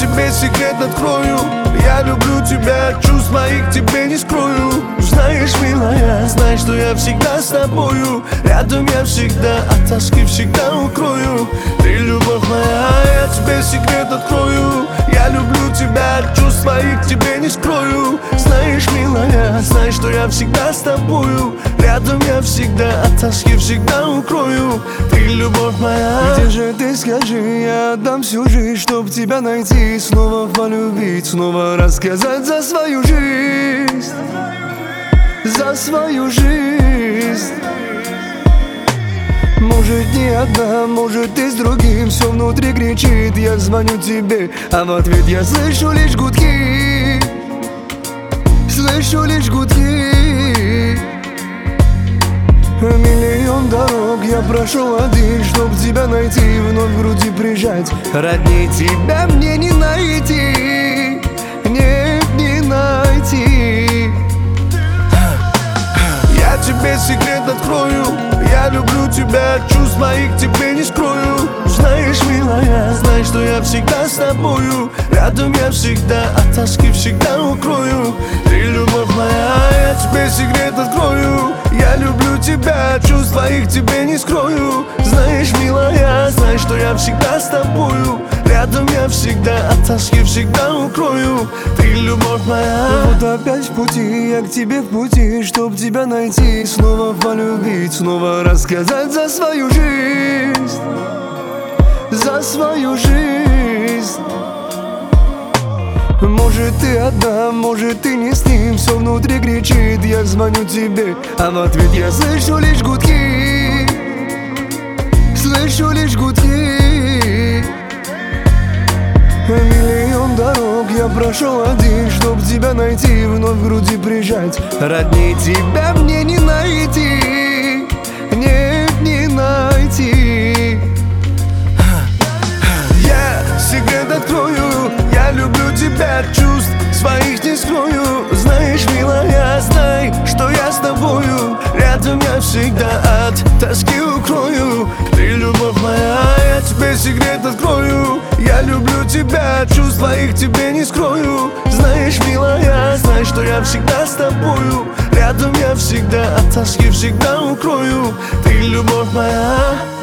тебе секрет открою. Я люблю тебя, чувств моих тебе не скрою. Знаешь, милая, знай, что я всегда с тобою. Рядом я всегда, от тоски всегда укрою. Ты любовь моя, я тебе секрет открою. Я люблю тебя, чувств моих тебе не скрою. Знаешь, милая, знай, что я всегда с тобою. Рядом я всегда, от тоски всегда укрою. Ты любовь моя. Где же ты, скажи, я отдам всю жизнь, чтоб тебя найти, снова полюбить, снова рассказать за свою жизнь, за свою жизнь. Может, не одна, может, ты с другим. Все внутри кричит, я звоню тебе, а в ответ я слышу лишь гудки. Слышу лишь гудки. Миллион дорог я прошел один, чтоб тебя найти, вновь в груди прижать. Родней тебя мне не найти, нет, не найти. Я тебе секрет открою. Я люблю тебя, чувств моих тебе не скрою. Знаешь, милая, знай, что я всегда с тобою. Рядом я всегда, от тоски всегда укрою. Ты любовь моя, я тебе секрет открою. Я люблю тебя, чувств твоих тебе не скрою. Знаешь, милая, знай, что я всегда с тобою. Рядом я всегда, от тоски всегда укрою. Ты любовь моя. Вот опять в пути, я к тебе в пути, чтоб тебя найти, снова полюбить, снова рассказать за свою жизнь, за свою жизнь. Может, ты одна, может, ты не с ним. Все внутри кричит, я звоню тебе, а в ответ я слышу лишь гудки. Слышу лишь гудки. Миллион дорог я прошел один, чтоб тебя найти, вновь в груди прижать. Родней тебя мне не найти, нет, не найти. Я секрет открою. Я люблю тебя, чувств своих не скрою. Знаешь, милая, знай, что я с тобою. Рядом я всегда, от тоски укрою. Ты любовь моя, я тебе секрет открою. Я люблю тебя, чувств твоих тебе не скрою. Знаешь, милая, знай, что я всегда с тобою. Рядом я всегда, от тоски всегда укрою. Ты любовь моя.